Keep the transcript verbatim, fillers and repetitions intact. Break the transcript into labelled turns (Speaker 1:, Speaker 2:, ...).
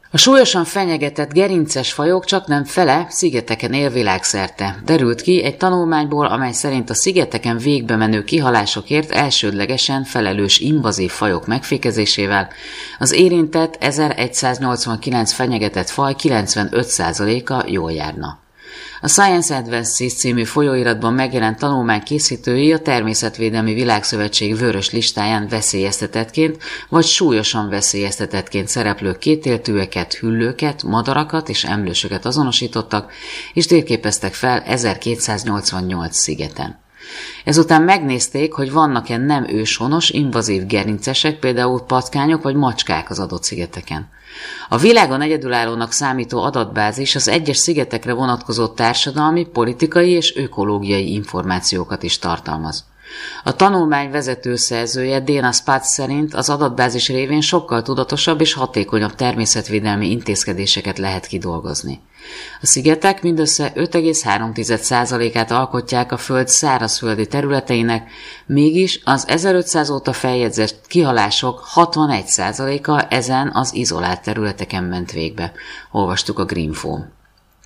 Speaker 1: A súlyosan fenyegetett gerinces fajok csaknem fele szigeteken él világszerte. Derült ki egy tanulmányból, amely szerint a szigeteken végbe menő kihalásokért elsődlegesen felelős invazív fajok megfékezésével az érintett ezeregyszáznyolcvankilenc fenyegetett faj kilencvenöt százaléka jól járna. A Science Advances című folyóiratban megjelent tanulmány készítői a Természetvédelmi Világszövetség vörös listáján veszélyeztetettként vagy súlyosan veszélyeztetettként szereplő kétéltűeket, hüllőket, madarakat és emlősöket azonosítottak, és térképeztek fel ezerkétszáznyolcvannyolc szigeten. Ezután megnézték, hogy vannak-e nem őshonos, invazív gerincesek, például patkányok vagy macskák az adott szigeteken. A világon egyedülállónak számító adatbázis az egyes szigetekre vonatkozó társadalmi, politikai és ökológiai információkat is tartalmaz. A tanulmány vezető szerzője Dana Spatz szerint az adatbázis révén sokkal tudatosabb és hatékonyabb természetvédelmi intézkedéseket lehet kidolgozni. A szigetek mindössze öt egész három százalékát alkotják a Föld szárazföldi területeinek, mégis az ezerötszáz óta feljegyzett kihalások hatvanegy százaléka ezen az izolált területeken ment végbe. Olvastuk a Greenfo-n.